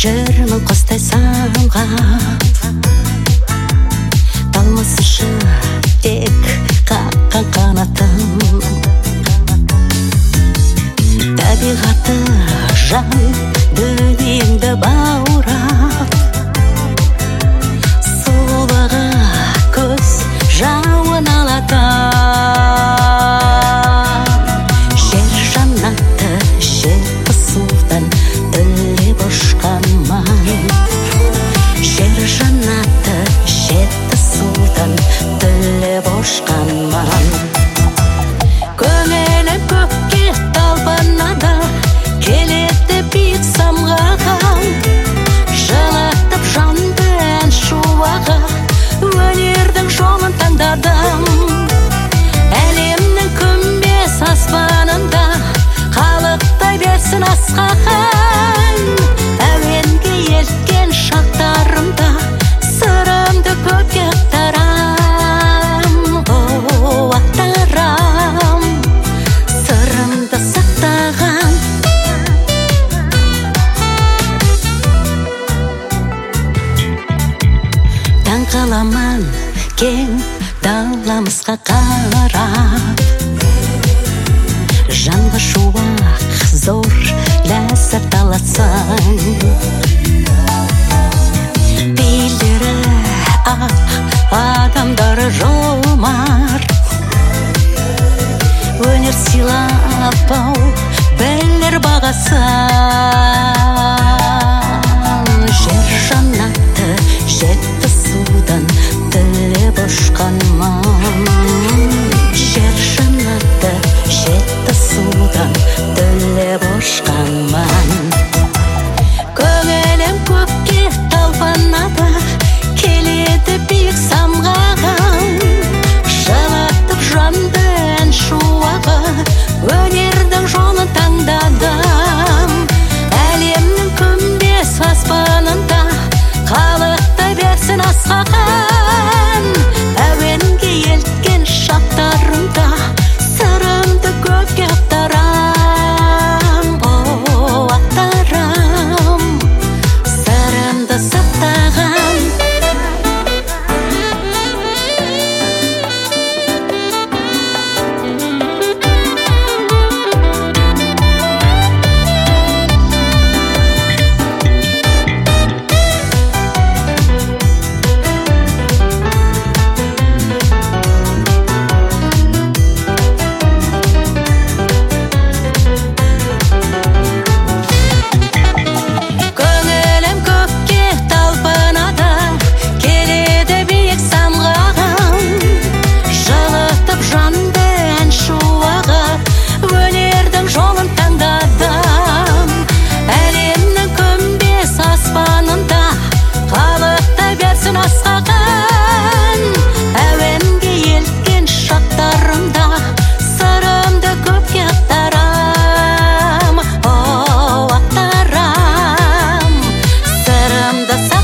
жүрмін құстай самғап, талмасыншы тек қаққан қанатым. Табиғаты жан дүниеңді баурап, сұлулығы көз жауын алатам. Жер жаннаты жетті судан тілеп ұшқан ман. Жер жаннаты жетті судан тілеп ұшқан ман. Көңілі көкке талпынады, келеді биік самғаға, жылатып жанды ән шуағы, өнердің жолын таңдадым. Әлемнің күмбез аспанында қалықтай берсін асқаған, әуенге елткен шақтарымда сырымды көкке ақтарам. Ақтарам сырымды сақтаған. Таң қаламан кең даламызға қарап, жанға шуақ зор ләззат аласың. Билері ақ, адамдары жомарт, өнер сыйлап ау білер бағасын. Жер жаннаты жетті судан тілеп ұшқан ман. Жер жаннаты жетті судан тілеп ұшқан ман. Көңілім көкке талпынады, келеді биік самғаға, жылатып жанды ән шуағы, өнердің жолын таңдадым. Әлемнің күмбез аспанында қалықтай берсін асқаған, әуенге елткен шақтарымда сырымды көкке ақтарам. Ақтарам сырымды сақтаған. The